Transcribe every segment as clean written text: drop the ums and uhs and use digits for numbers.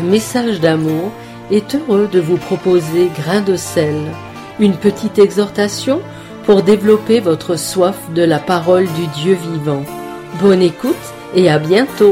Message d'amour est heureux de vous proposer Grain de sel, une petite exhortation pour développer votre soif de la parole du Dieu vivant. Bonne écoute et à bientôt.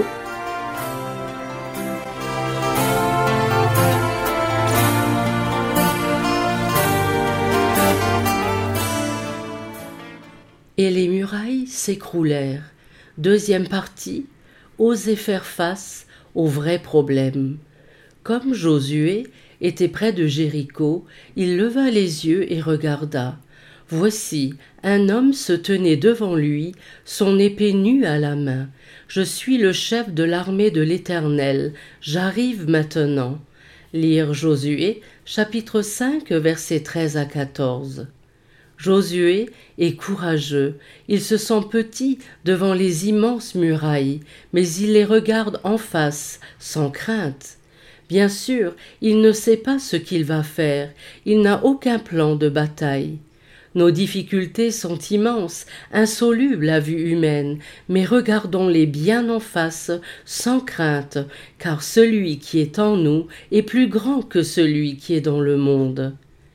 Et les murailles s'écroulèrent. Deuxième partie, oser faire face aux vrais problèmes. Comme Josué était près de Jéricho, il leva les yeux et regarda. Voici, un homme se tenait devant lui, son épée nue à la main. Je suis le chef de l'armée de l'Éternel, j'arrive maintenant. Lire Josué, chapitre 5, versets 13 à 14. Josué est courageux, il se sent petit devant les immenses murailles, mais il les regarde en face, sans crainte. Bien sûr, il ne sait pas ce qu'il va faire, il n'a aucun plan de bataille. Nos difficultés sont immenses, insolubles à vue humaine, mais regardons-les bien en face, sans crainte, car celui qui est en nous est plus grand que celui qui est dans le monde.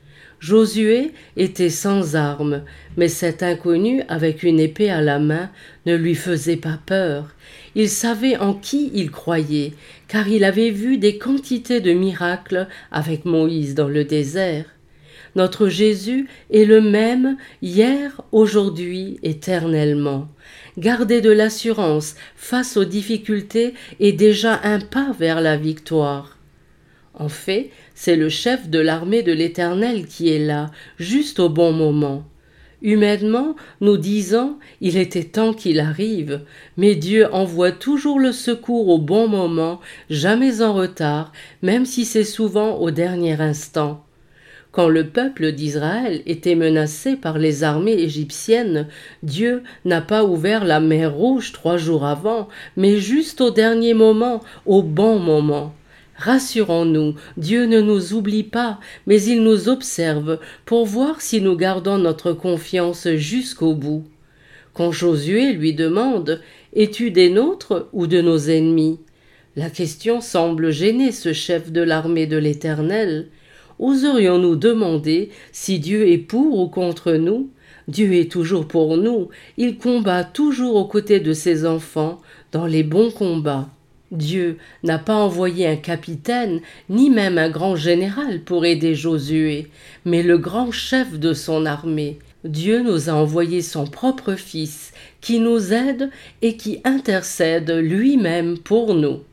Josué était sans armes, mais cet inconnu avec une épée à la main ne lui faisait pas peur. Il savait en qui il croyait, car il avait vu des quantités de miracles avec Moïse dans le désert. Notre Jésus est le même hier, aujourd'hui, éternellement. Garder de l'assurance face aux difficultés est déjà un pas vers la victoire. En fait, c'est le chef de l'armée de l'Éternel qui est là, juste au bon moment. Humainement, nous disons, il était temps qu'il arrive, mais Dieu envoie toujours le secours au bon moment, jamais en retard, même si c'est souvent au dernier instant. Quand le peuple d'Israël était menacé par les armées égyptiennes, Dieu n'a pas ouvert la mer Rouge 3 jours avant, mais juste au dernier moment, au bon moment. Rassurons-nous, Dieu ne nous oublie pas, mais il nous observe pour voir si nous gardons notre confiance jusqu'au bout. Quand Josué lui demande « Es-tu des nôtres ou de nos ennemis ?» La question semble gêner ce chef de l'armée de l'Éternel. Oserions-nous demander si Dieu est pour ou contre nous ? Dieu est toujours pour nous, il combat toujours aux côtés de ses enfants dans les bons combats. Dieu n'a pas envoyé un capitaine, ni même un grand général pour aider Josué, mais le grand chef de son armée. Dieu nous a envoyé son propre Fils, qui nous aide et qui intercède lui-même pour nous.